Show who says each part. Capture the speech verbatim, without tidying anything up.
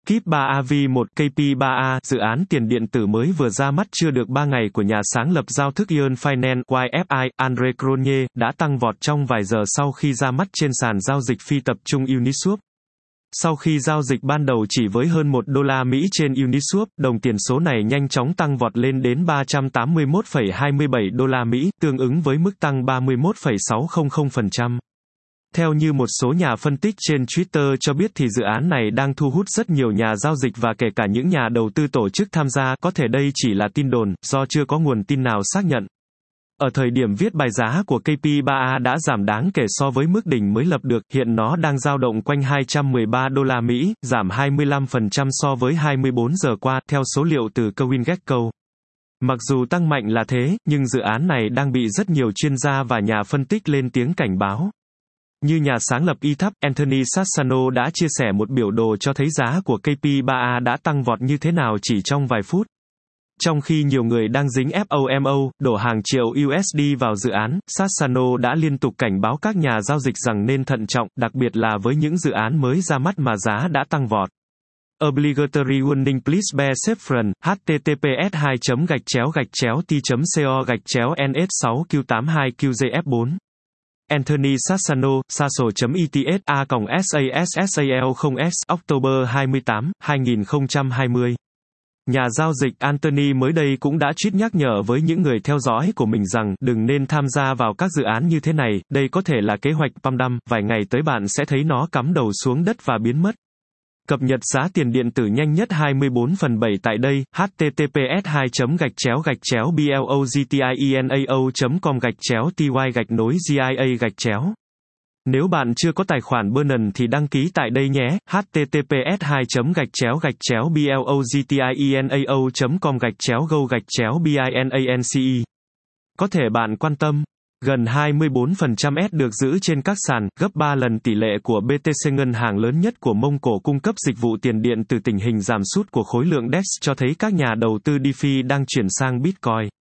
Speaker 1: Keep ba A V một K P ba A, dự án tiền điện tử mới vừa ra mắt chưa được ba ngày của nhà sáng lập giao thức Yearn Finance Y F I, Andre Cronje, đã tăng vọt trong vài giờ sau khi ra mắt trên sàn giao dịch phi tập trung Uniswap. Sau khi giao dịch ban đầu chỉ với hơn một đô la Mỹ trên Uniswap, đồng tiền số này nhanh chóng tăng vọt lên đến ba trăm tám mươi mốt phẩy hai mươi bảy đô la Mỹ, tương ứng với mức tăng ba mươi mốt phẩy sáu không không phần trăm. Theo như một số nhà phân tích trên Twitter cho biết thì dự án này đang thu hút rất nhiều nhà giao dịch và kể cả những nhà đầu tư tổ chức tham gia, có thể đây chỉ là tin đồn, do chưa có nguồn tin nào xác nhận. Ở thời điểm viết bài giá của K P ba A đã giảm đáng kể so với mức đỉnh mới lập được, hiện nó đang dao động quanh hai trăm mười ba đô la Mỹ, giảm hai mươi lăm phần trăm so với hai mươi bốn giờ qua, theo số liệu từ CoinGecko. Mặc dù tăng mạnh là thế, nhưng dự án này đang bị rất nhiều chuyên gia và nhà phân tích lên tiếng cảnh báo. Như nhà sáng lập e tháp, Anthony Sassano đã chia sẻ một biểu đồ cho thấy giá của K P ba A đã tăng vọt như thế nào chỉ trong vài phút. Trong khi nhiều người đang dính FOMO, đổ hàng triệu U S D vào dự án, Sassano đã liên tục cảnh báo các nhà giao dịch rằng nên thận trọng, đặc biệt là với những dự án mới ra mắt mà giá đã tăng vọt. Obligatory warning please be safe front, H T T P S hai gạch chéo gạch chéo t chấm co gạch chéo N S sáu Q tám hai Q J F bốn. Anthony Sassano, sasso.ets a sassal không s October hai mươi tám, hai nghìn không trăm hai mươi. Nhà giao dịch Anthony mới đây cũng đã tweet nhắc nhở với những người theo dõi của mình rằng đừng nên tham gia vào các dự án như thế này, đây có thể là kế hoạch pump dump, vài ngày tới bạn sẽ thấy nó cắm đầu xuống đất và biến mất. Cập nhật giá tiền điện tử nhanh nhất hai mươi bốn phần bảy tại đây, H T T P S hai gạch chéo gạch chéo blogtienao chấm com gạch chéo ty gạch nối gia gạch chéo. Nếu bạn chưa có tài khoản Binance thì đăng ký tại đây nhé, H T T P S hai gạch chéo gạch chéo blogtienao chấm com gạch chéo go gạch chéo binance. Có thể bạn quan tâm, gần hai mươi bốn phần trăm S được giữ trên các sàn, gấp ba lần tỷ lệ của B T C, ngân hàng lớn nhất của Mông Cổ cung cấp dịch vụ tiền điện từ. Tình hình giảm sút của khối lượng D E X cho thấy các nhà đầu tư DeFi đang chuyển sang Bitcoin.